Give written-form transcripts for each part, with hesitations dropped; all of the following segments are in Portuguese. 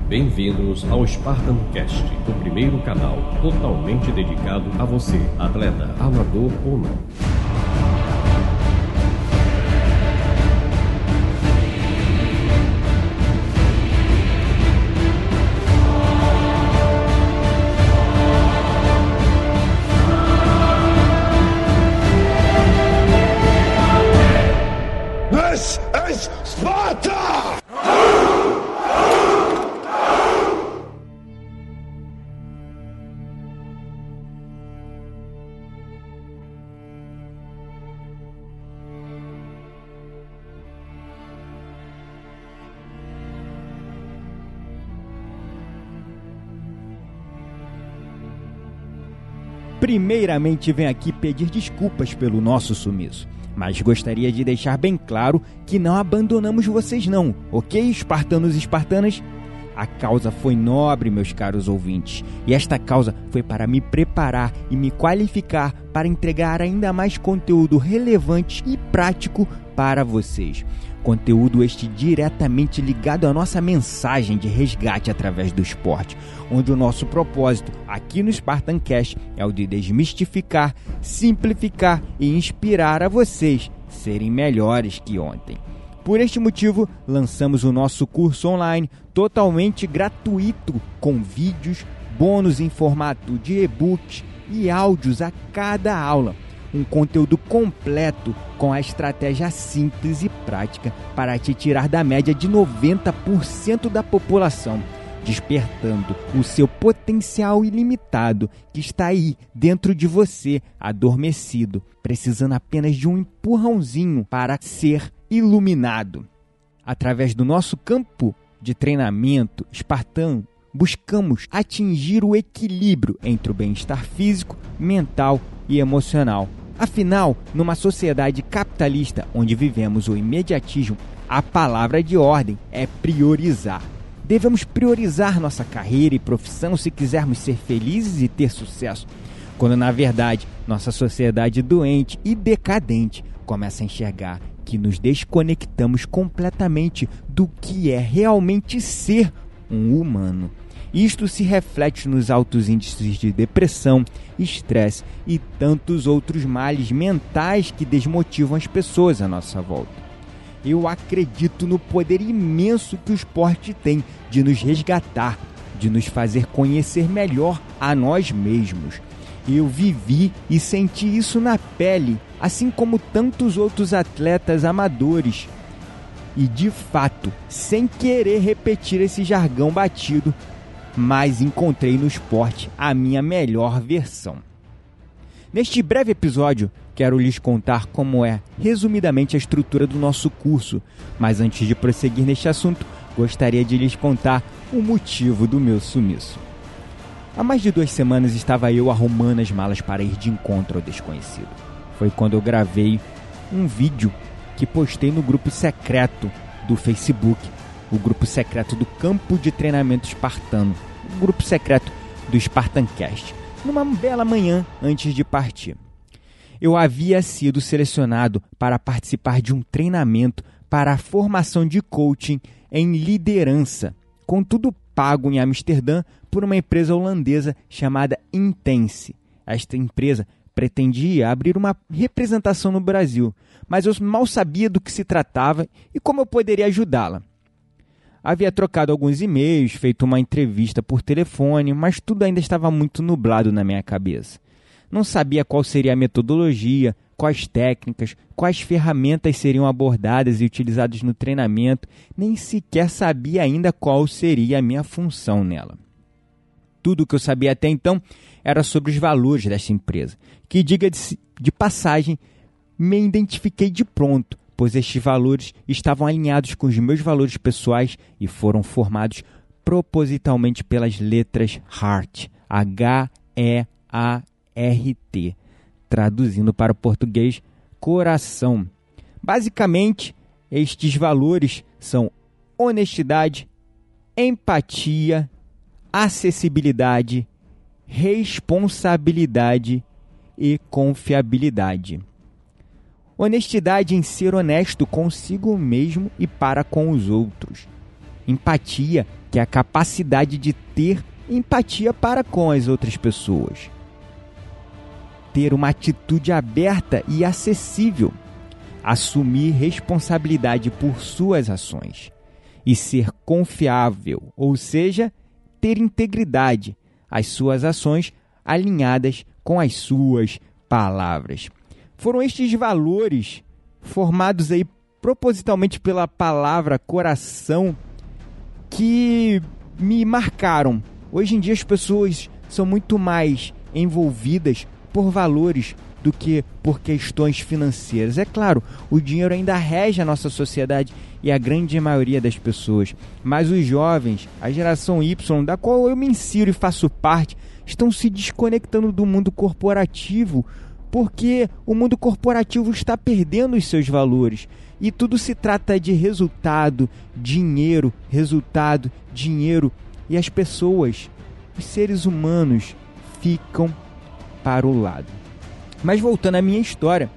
Bem-vindos ao SpartanCast, o primeiro canal totalmente dedicado a você, atleta, amador ou não. This is Sparta! Primeiramente, venho aqui pedir desculpas pelo nosso sumiço, mas gostaria de deixar bem claro que não abandonamos vocês não, ok, espartanos e espartanas? A causa foi nobre, meus caros ouvintes, e esta causa foi para me preparar e me qualificar para entregar ainda mais conteúdo relevante e prático para vocês. Conteúdo este diretamente ligado à nossa mensagem de resgate através do esporte, onde o nosso propósito aqui no SpartanCast é o de desmistificar, simplificar e inspirar a vocês serem melhores que ontem. Por este motivo, lançamos o nosso curso online totalmente gratuito, com vídeos, bônus em formato de e-books e áudios a cada aula. Um conteúdo completo com a estratégia simples e prática para te tirar da média de 90% da população, despertando o seu potencial ilimitado que está aí dentro de você, adormecido, precisando apenas de um empurrãozinho para ser iluminado. Através do nosso campo de treinamento espartano, buscamos atingir o equilíbrio entre o bem-estar físico, mental e emocional. Afinal, numa sociedade capitalista onde vivemos o imediatismo, a palavra de ordem é priorizar. Devemos priorizar nossa carreira e profissão se quisermos ser felizes e ter sucesso, quando na verdade nossa sociedade doente e decadente começa a enxergar que nos desconectamos completamente do que é realmente ser um humano. Isto se reflete nos altos índices de depressão, estresse e tantos outros males mentais que desmotivam as pessoas à nossa volta. Eu acredito no poder imenso que o esporte tem de nos resgatar, de nos fazer conhecer melhor a nós mesmos. Eu vivi e senti isso na pele, assim como tantos outros atletas amadores. E de fato, sem querer repetir esse jargão batido, mas encontrei no esporte a minha melhor versão. Neste breve episódio, quero lhes contar como é, resumidamente, a estrutura do nosso curso, mas antes de prosseguir neste assunto, gostaria de lhes contar o motivo do meu sumiço. Há mais de 2 semanas estava eu arrumando as malas para ir de encontro ao desconhecido. Foi quando eu gravei um vídeo que postei no grupo secreto do Facebook, o grupo secreto do campo de treinamento espartano, o grupo secreto do SpartanCast, numa bela manhã antes de partir. Eu havia sido selecionado para participar de um treinamento para a formação de coaching em liderança, com tudo pago em Amsterdã por uma empresa holandesa chamada Intense. Esta empresa pretendia abrir uma representação no Brasil, mas eu mal sabia do que se tratava e como eu poderia ajudá-la. Havia trocado alguns e-mails, feito uma entrevista por telefone, mas tudo ainda estava muito nublado na minha cabeça. Não sabia qual seria a metodologia, quais técnicas, quais ferramentas seriam abordadas e utilizadas no treinamento, nem sequer sabia ainda qual seria a minha função nela. Tudo o que eu sabia até então era sobre os valores desta empresa, que, diga de passagem, me identifiquei de pronto, pois estes valores estavam alinhados com os meus valores pessoais e foram formados propositalmente pelas letras HEART, H-E-A-R-T, traduzindo para o português, coração. Basicamente, estes valores são honestidade, empatia, acessibilidade, responsabilidade e confiabilidade. Honestidade em ser honesto consigo mesmo e para com os outros. Empatia, que é a capacidade de ter empatia para com as outras pessoas. Ter uma atitude aberta e acessível. Assumir responsabilidade por suas ações. E ser confiável, ou seja, ter integridade, as suas ações alinhadas com as suas palavras. Foram estes valores formados aí propositalmente pela palavra coração que me marcaram. Hoje em dia as pessoas são muito mais envolvidas por valores do que por questões financeiras. É claro, o dinheiro ainda rege a nossa sociedade e a grande maioria das pessoas. Mas os jovens, a geração Y, da qual eu me insiro e faço parte, estão se desconectando do mundo corporativo porque o mundo corporativo está perdendo os seus valores. E tudo se trata de resultado, dinheiro, resultado, dinheiro. E as pessoas, os seres humanos, ficam para o lado. Mas voltando à minha história,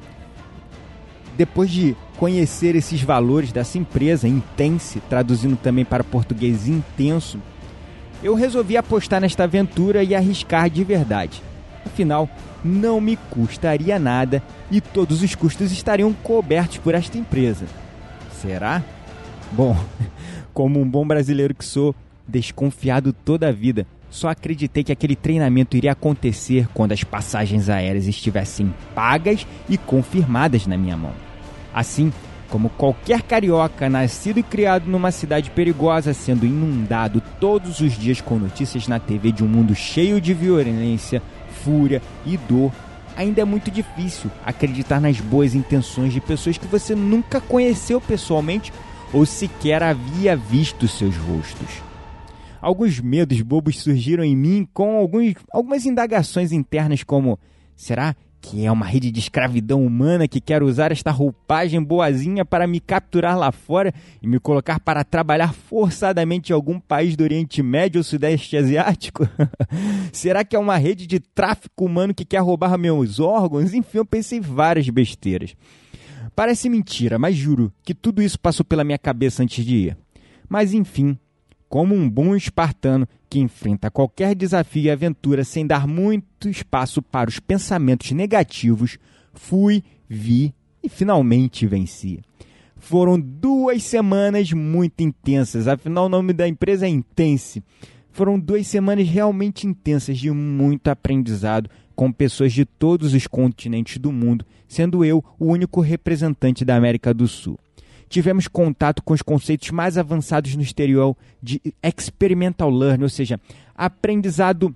depois de conhecer esses valores dessa empresa, Intense, traduzindo também para português intenso, eu resolvi apostar nesta aventura e arriscar de verdade. Afinal, não me custaria nada e todos os custos estariam cobertos por esta empresa. Será? Bom, como um bom brasileiro que sou, desconfiado toda a vida, só acreditei que aquele treinamento iria acontecer quando as passagens aéreas estivessem pagas e confirmadas na minha mão. Assim, como qualquer carioca nascido e criado numa cidade perigosa, sendo inundado todos os dias com notícias na TV de um mundo cheio de violência, fúria e dor, ainda é muito difícil acreditar nas boas intenções de pessoas que você nunca conheceu pessoalmente ou sequer havia visto seus rostos. Alguns medos bobos surgiram em mim com algumas indagações internas como: será que é uma rede de escravidão humana que quer usar esta roupagem boazinha para me capturar lá fora e me colocar para trabalhar forçadamente em algum país do Oriente Médio ou Sudeste Asiático? Será que é uma rede de tráfico humano que quer roubar meus órgãos? Enfim, eu pensei várias besteiras. Parece mentira, mas juro que tudo isso passou pela minha cabeça antes de ir. Mas enfim, como um bom espartano que enfrenta qualquer desafio e aventura sem dar muito espaço para os pensamentos negativos, fui, vi e finalmente venci. Foram 2 semanas muito intensas, afinal o nome da empresa é Intense. Foram 2 semanas realmente intensas de muito aprendizado com pessoas de todos os continentes do mundo, sendo eu o único representante da América do Sul. Tivemos contato com os conceitos mais avançados no exterior de experimental learning, ou seja, aprendizado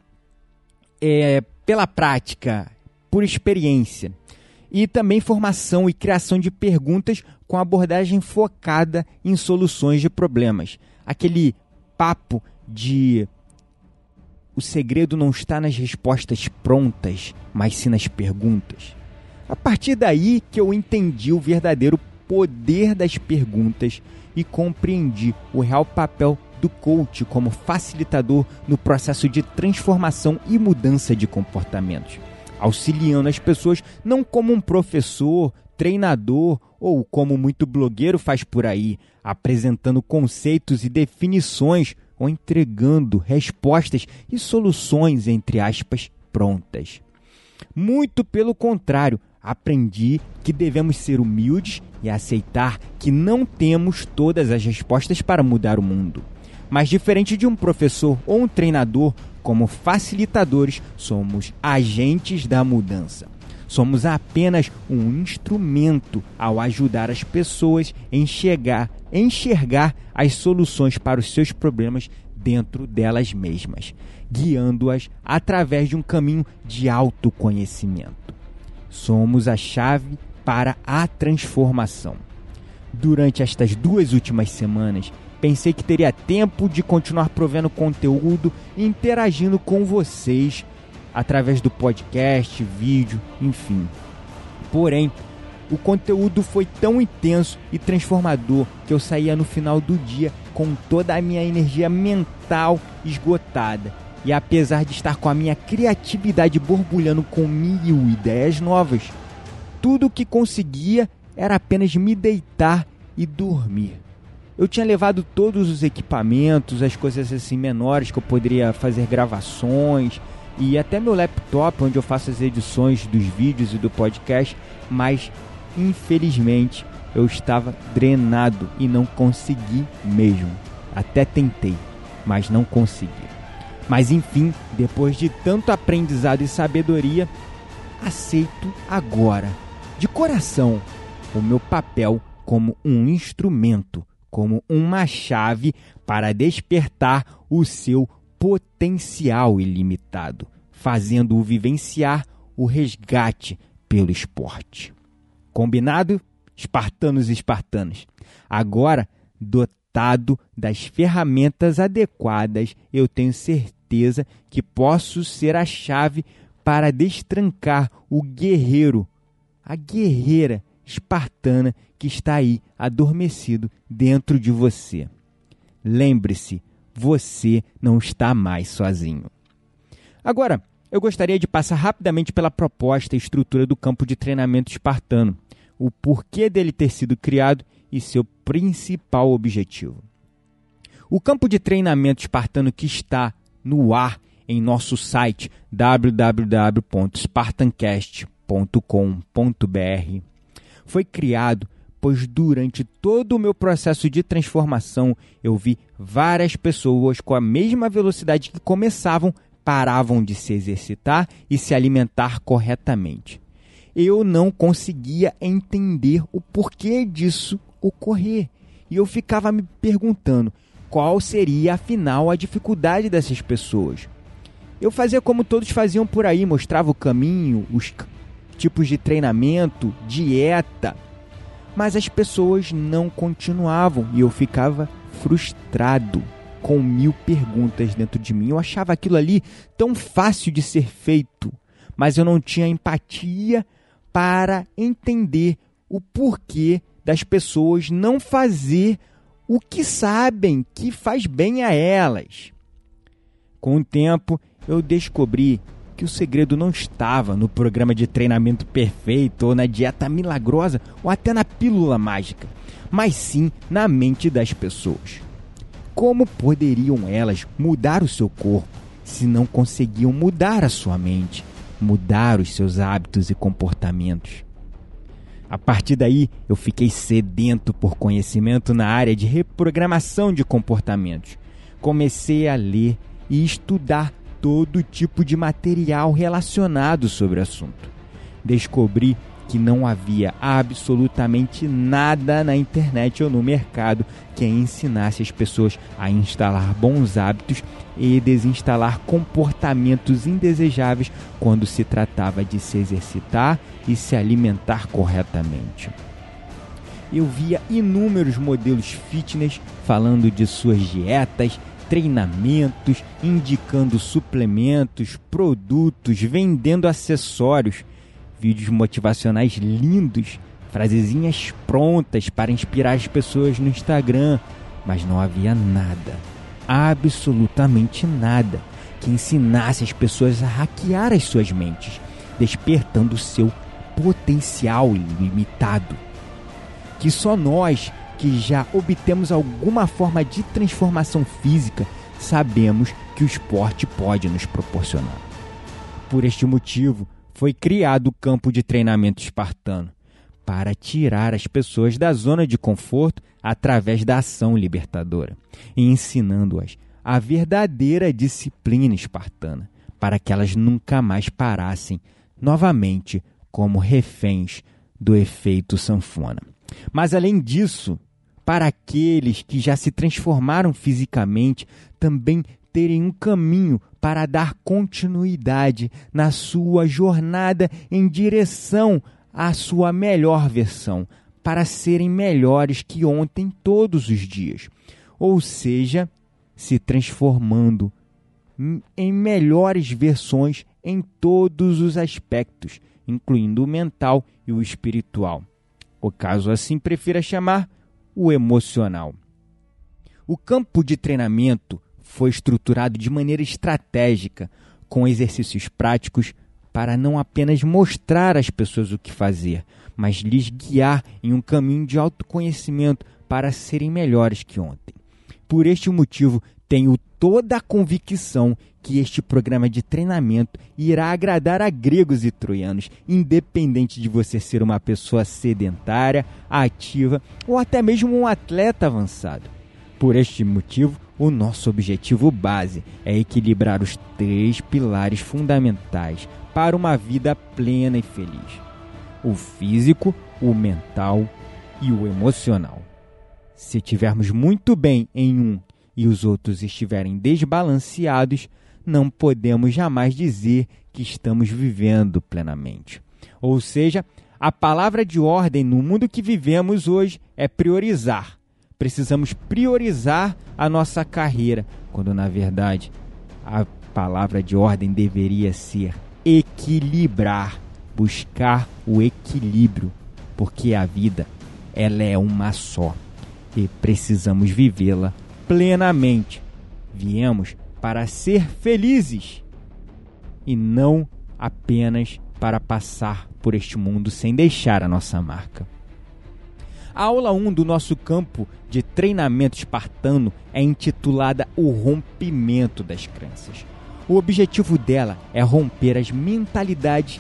pela prática, por experiência. E também formação e criação de perguntas com abordagem focada em soluções de problemas. Aquele papo de o segredo não está nas respostas prontas, mas sim nas perguntas. A partir daí que eu entendi o verdadeiro poder das perguntas e compreendi o real papel do coach como facilitador no processo de transformação e mudança de comportamentos, auxiliando as pessoas não como um professor, treinador ou como muito blogueiro faz por aí, apresentando conceitos e definições ou entregando respostas e soluções, entre aspas, prontas. Muito pelo contrário, aprendi que devemos ser humildes e aceitar que não temos todas as respostas para mudar o mundo. Mas diferente de um professor ou um treinador, como facilitadores, somos agentes da mudança. Somos apenas um instrumento ao ajudar as pessoas a enxergar as soluções para os seus problemas dentro delas mesmas, guiando-as através de um caminho de autoconhecimento. Somos a chave para a transformação. Durante estas 2 últimas semanas, pensei que teria tempo de continuar provendo conteúdo e interagindo com vocês através do podcast, vídeo, enfim. Porém, o conteúdo foi tão intenso e transformador que eu saía no final do dia com toda a minha energia mental esgotada. E apesar de estar com a minha criatividade borbulhando com 1000 ideias novas, tudo o que conseguia era apenas me deitar e dormir. eu tinha levado todos os equipamentos, as coisas assim menores que eu poderia fazer gravações e até meu laptop onde eu faço as edições dos vídeos e do podcast, mas infelizmente eu estava drenado e não consegui mesmo. Até tentei, mas não consegui. Mas enfim, depois de tanto aprendizado e sabedoria, aceito agora, de coração, o meu papel como um instrumento, como uma chave para despertar o seu potencial ilimitado, fazendo-o vivenciar o resgate pelo esporte. Combinado, espartanos e espartanas? Agora, dotado das ferramentas adequadas, eu tenho certeza que posso ser a chave para destrancar o guerreiro, a guerreira espartana que está aí adormecido dentro de você. Lembre-se, você não está mais sozinho. Agora, eu gostaria de passar rapidamente pela proposta e estrutura do campo de treinamento espartano, o porquê dele ter sido criado e seu principal objetivo. O campo de treinamento espartano que está no ar em nosso site www.spartancast.com.br foi criado pois durante todo o meu processo de transformação eu vi várias pessoas com a mesma velocidade que começavam, paravam de se exercitar e se alimentar corretamente. Eu não conseguia entender o porquê disso ocorrer. E eu ficava me perguntando qual seria, afinal, a dificuldade dessas pessoas. Eu fazia como todos faziam por aí, mostrava o caminho, os tipos de treinamento, dieta. Mas as pessoas não continuavam e eu ficava frustrado, com 1000 perguntas dentro de mim. Eu achava aquilo ali tão fácil de ser feito, mas eu não tinha empatia para entender o porquê das pessoas não fazer o que sabem que faz bem a elas. Com o tempo, eu descobri que o segredo não estava no programa de treinamento perfeito ou na dieta milagrosa ou até na pílula mágica, mas sim na mente das pessoas. Como poderiam elas mudar o seu corpo se não conseguiam mudar a sua mente, mudar os seus hábitos e comportamentos? A partir daí, eu fiquei sedento por conhecimento na área de reprogramação de comportamentos. Comecei a ler e estudar todo tipo de material relacionado sobre o assunto. Descobri que não havia absolutamente nada na internet ou no mercado que ensinasse as pessoas a instalar bons hábitos e desinstalar comportamentos indesejáveis quando se tratava de se exercitar e se alimentar corretamente. Eu via inúmeros modelos fitness falando de suas dietas, treinamentos, indicando suplementos, produtos, vendendo acessórios, vídeos motivacionais lindos, frasezinhas prontas para inspirar as pessoas no Instagram, mas não havia nada, absolutamente nada, que ensinasse as pessoas a hackear as suas mentes, despertando o seu potencial ilimitado. Que só nós, que já obtemos alguma forma de transformação física, sabemos que o esporte pode nos proporcionar. Por este motivo, foi criado o campo de treinamento espartano, para tirar as pessoas da zona de conforto através da ação libertadora, e ensinando-as a verdadeira disciplina espartana, para que elas nunca mais parassem novamente como reféns do efeito sanfona. Mas além disso, para aqueles que já se transformaram fisicamente, também terem um caminho para dar continuidade na sua jornada em direção à sua melhor versão, para serem melhores que ontem todos os dias. Ou seja, se transformando em melhores versões em todos os aspectos, incluindo o mental e o espiritual. Ou caso assim prefira chamar, o emocional. O campo de treinamento foi estruturado de maneira estratégica, com exercícios práticos para não apenas mostrar às pessoas o que fazer, mas lhes guiar em um caminho de autoconhecimento para serem melhores que ontem. Por este motivo, tenho toda a convicção que este programa de treinamento irá agradar a gregos e troianos, independente de você ser uma pessoa sedentária, ativa ou até mesmo um atleta avançado. Por este motivo, o nosso objetivo base é equilibrar os 3 pilares fundamentais para uma vida plena e feliz: o físico, o mental e o emocional. Se estivermos muito bem em um e os outros estiverem desbalanceados, não podemos jamais dizer que estamos vivendo plenamente. Ou seja, a palavra de ordem no mundo que vivemos hoje é priorizar. Precisamos priorizar a nossa carreira, quando na verdade a palavra de ordem deveria ser equilibrar, buscar o equilíbrio, porque a vida ela é uma só e precisamos vivê-la plenamente. Viemos para ser felizes e não apenas para passar por este mundo sem deixar a nossa marca. A aula 1 do nosso campo de treinamento espartano é intitulada O Rompimento das Crenças. O objetivo dela é romper as mentalidades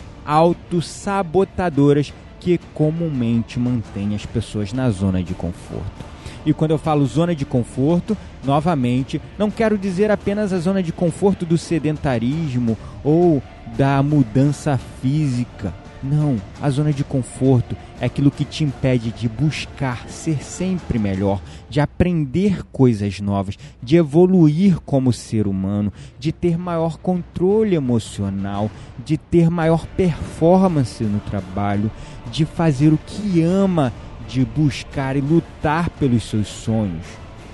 autossabotadoras que comumente mantêm as pessoas na zona de conforto. E quando eu falo zona de conforto, novamente, não quero dizer apenas a zona de conforto do sedentarismo ou da mudança física. Não, a zona de conforto é aquilo que te impede de buscar ser sempre melhor, de aprender coisas novas, de evoluir como ser humano, de ter maior controle emocional, de ter maior performance no trabalho, de fazer o que ama, de buscar e lutar pelos seus sonhos.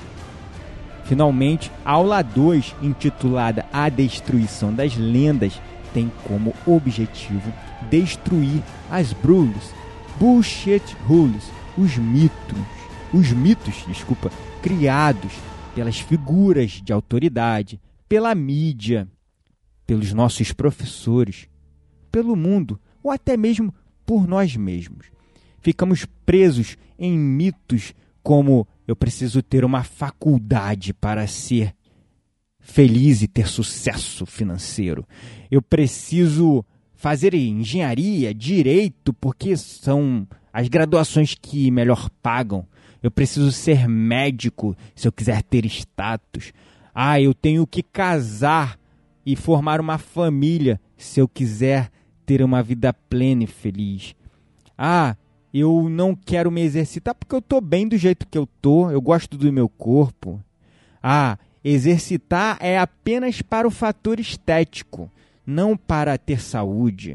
Finalmente, a aula 2, intitulada A Destruição das Lendas, tem como objetivo destruir as bullshit rules, os mitos, criados pelas figuras de autoridade, pela mídia, pelos nossos professores, pelo mundo ou até mesmo por nós mesmos. Ficamos presos em mitos como eu preciso ter uma faculdade para ser feliz e ter sucesso financeiro. Eu preciso fazer engenharia, direito, porque são as graduações que melhor pagam. Eu preciso ser médico se eu quiser ter status. Eu tenho que casar e formar uma família se eu quiser ter uma vida plena e feliz. Eu não quero me exercitar porque eu estou bem do jeito que eu estou, eu gosto do meu corpo. Exercitar é apenas para o fator estético, não para ter saúde.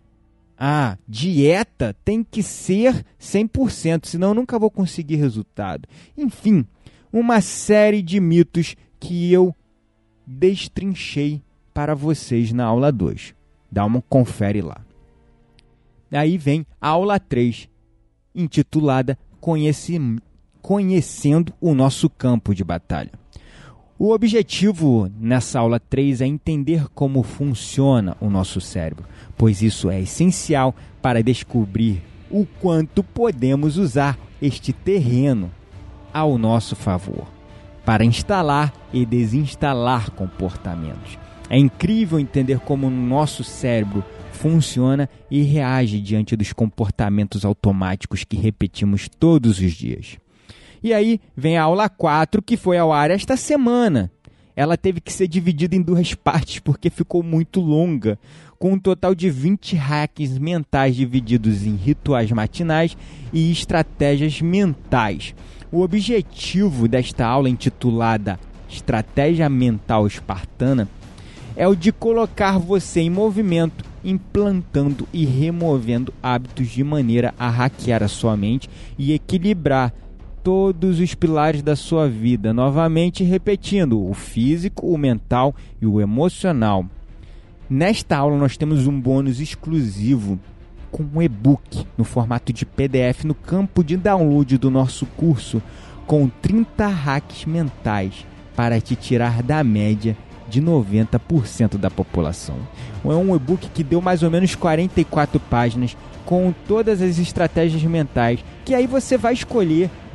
Dieta tem que ser 100%, senão eu nunca vou conseguir resultado. Enfim, uma série de mitos que eu destrinchei para vocês na aula 2. Dá uma confere lá. Aí vem a aula 3, intitulada Conhecendo o Nosso Campo de Batalha. O objetivo nessa aula 3 é entender como funciona o nosso cérebro, pois isso é essencial para descobrir o quanto podemos usar este terreno ao nosso favor, para instalar e desinstalar comportamentos. É incrível entender como o nosso cérebro funciona e reage diante dos comportamentos automáticos que repetimos todos os dias. E aí vem a aula 4, que foi ao ar esta semana. Ela teve que ser dividida em 2 partes porque ficou muito longa, com um total de 20 hacks mentais divididos em rituais matinais e estratégias mentais. O objetivo desta aula, intitulada Estratégia Mental Espartana, é o de colocar você em movimento, implantando e removendo hábitos de maneira a hackear a sua mente e equilibrar todos os pilares da sua vida, novamente repetindo o físico, o mental e o emocional. Nesta aula nós temos um bônus exclusivo com um e-book no formato de PDF no campo de download do nosso curso, com 30 hacks mentais para te tirar da média de 90% da população. É um e-book que deu mais ou menos 44 páginas com todas as estratégias mentais, que aí você vai escolher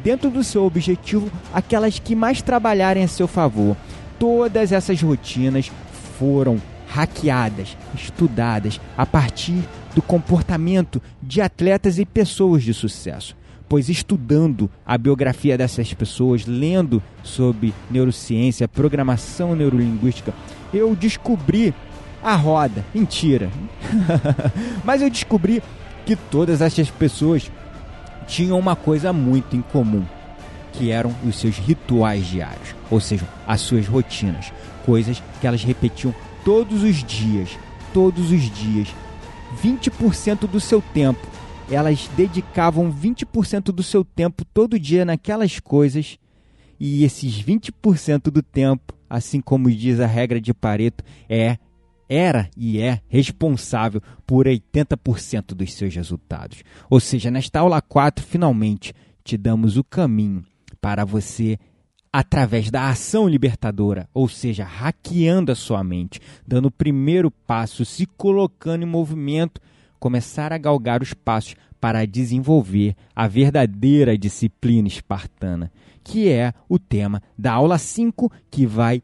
dentro do seu objetivo, aquelas que mais trabalharem a seu favor. Todas essas rotinas foram hackeadas, estudadas a partir do comportamento de atletas e pessoas de sucesso. Pois estudando a biografia dessas pessoas, lendo sobre neurociência, programação neurolinguística, eu descobri a roda. Mentira! Mas eu descobri que todas essas pessoas tinham uma coisa muito em comum, que eram os seus rituais diários, ou seja, as suas rotinas, coisas que elas repetiam todos os dias, 20% do seu tempo. Elas dedicavam 20% do seu tempo todo dia naquelas coisas, e esses 20% do tempo, assim como diz a regra de Pareto, era e é responsável por 80% dos seus resultados. Ou seja, nesta aula 4, finalmente, te damos o caminho para você, através da ação libertadora, ou seja, hackeando a sua mente, dando o primeiro passo, se colocando em movimento, começar a galgar os passos para desenvolver a verdadeira disciplina espartana, que é o tema da aula 5, que vai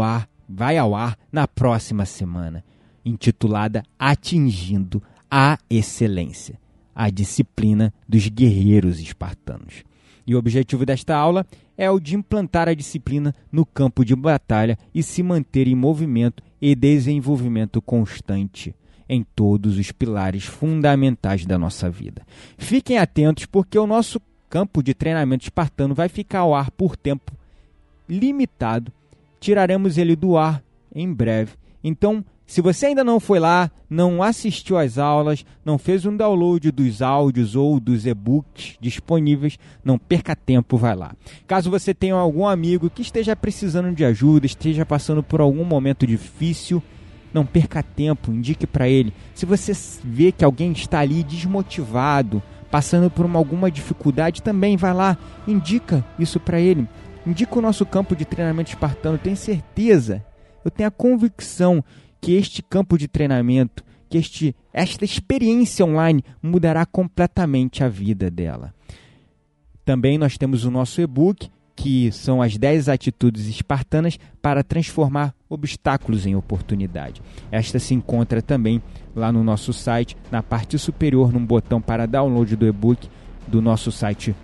ao ar na próxima semana, intitulada Atingindo a Excelência, a disciplina dos guerreiros espartanos. E o objetivo desta aula é o de implantar a disciplina no campo de batalha e se manter em movimento e desenvolvimento constante em todos os pilares fundamentais da nossa vida. Fiquem atentos, porque o nosso campo de treinamento espartano vai ficar ao ar por tempo limitado. Tiraremos ele do ar em breve. Então, se você ainda não foi lá, não assistiu às aulas, não fez um download dos áudios ou dos e-books disponíveis, não perca tempo, vai lá. Caso você tenha algum amigo que esteja precisando de ajuda, esteja passando por algum momento difícil, não perca tempo, indique para ele. Se você vê que alguém está ali desmotivado, passando por alguma dificuldade, também vai lá, indica isso para ele. Indica o nosso campo de treinamento espartano. Tenho certeza, eu tenho a convicção que este campo de treinamento, que esta experiência online mudará completamente a vida dela. Também nós temos o nosso e-book, que são as 10 atitudes espartanas para transformar obstáculos em oportunidade. Esta se encontra também lá no nosso site, na parte superior, num botão para download do e-book do nosso site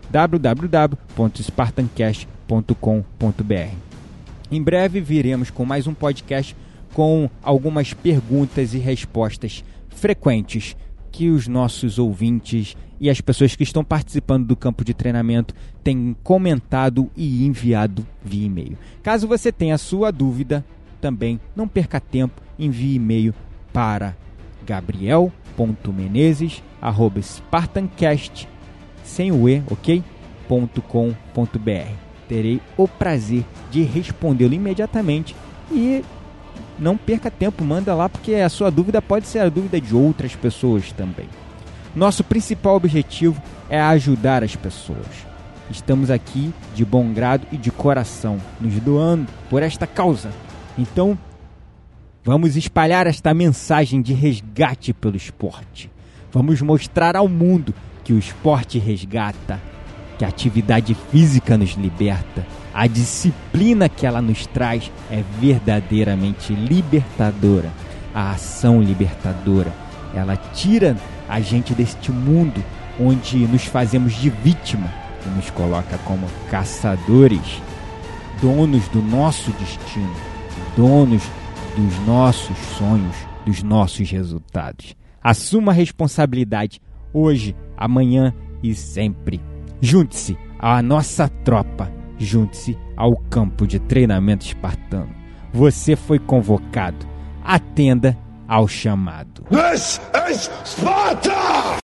www.spartancast.com.br. Em breve viremos com mais um podcast com algumas perguntas e respostas frequentes que os nossos ouvintes e as pessoas que estão participando do campo de treinamento têm comentado e enviado via e-mail. Caso você tenha a sua dúvida, também não perca tempo, envie e-mail para gabriel.menezes@spartancast, sem o E, ok? .com.br. Terei o prazer de respondê-lo imediatamente e não perca tempo, manda lá, porque a sua dúvida pode ser a dúvida de outras pessoas também. Nosso principal objetivo é ajudar as pessoas. Estamos aqui de bom grado e de coração, nos doando por esta causa. Então, vamos espalhar esta mensagem de resgate pelo esporte. Vamos mostrar ao mundo que o esporte resgata, que a atividade física nos liberta, a disciplina que ela nos traz é verdadeiramente libertadora. A ação libertadora, ela tira a gente deste mundo onde nos fazemos de vítima e nos coloca como caçadores, donos do nosso destino, donos dos nossos sonhos, dos nossos resultados. Assuma a responsabilidade hoje, amanhã e sempre. Junte-se à nossa tropa, junte-se ao campo de treinamento espartano. Você foi convocado. Atenda ao chamado. This is Sparta!